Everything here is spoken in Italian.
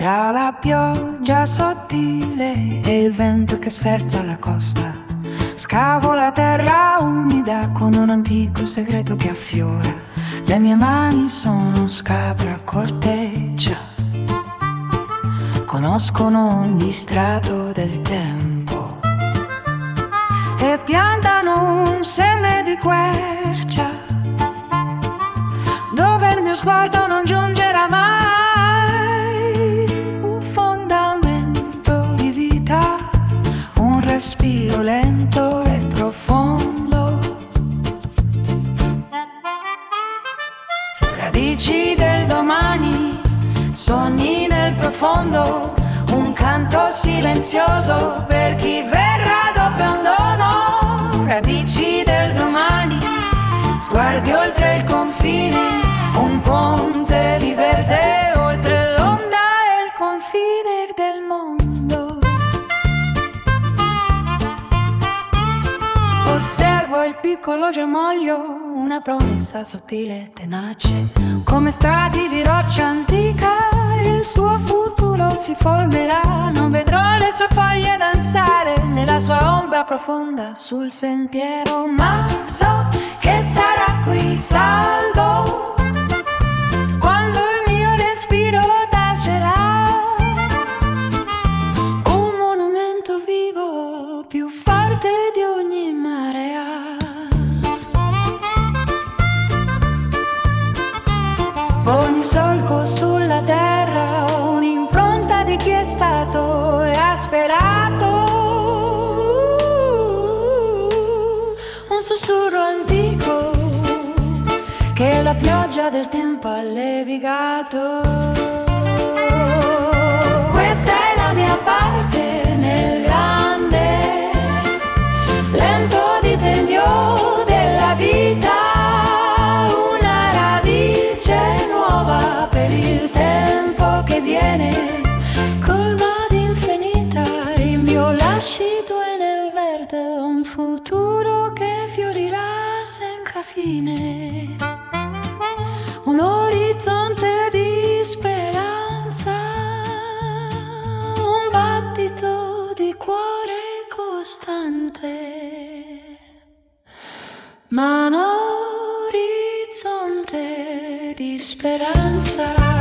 Tra la pioggia sottile e il vento che sferza la costa, scavo la terra umida con un antico segreto che affiora. Le mie mani sono scabra corteccia, conoscono ogni strato del tempo e piantano un seme di quercia dove il mio sguardo non giungerà mai. Un fondamento di vita, un respiro lento e profondo, radici del domani, sogni nel profondo, un canto silenzioso per chi verrà dopo un dono. Radici del domani, sguardi oltre il confine, un ponte di verde oltre l'onda e il confine del mondo. Osservo il piccolo germoglio, una promessa sottile e tenace, come strati di roccia antica. Il suo futuro si formerà, non vedrò le sue foglie danzare nella sua ombra profonda sul sentiero, ma so che sarà qui saldo quando il mio respiro tacerà. Un monumento vivo più forte di ogni marea. Ogni solco sulla terra, un'impronta di chi è stato e ha sperato. Un sussurro antico che la pioggia del tempo ha levigato. Questa è la mia parte nel grande, lento disegno della vita. Una radice nuova per il tempo che viene, colma di infinita. Il mio lascito è nel verde, un futuro che fiorirà senza fine. Un orizzonte di speranza, un battito di cuore costante, ma un orizzonte di speranza.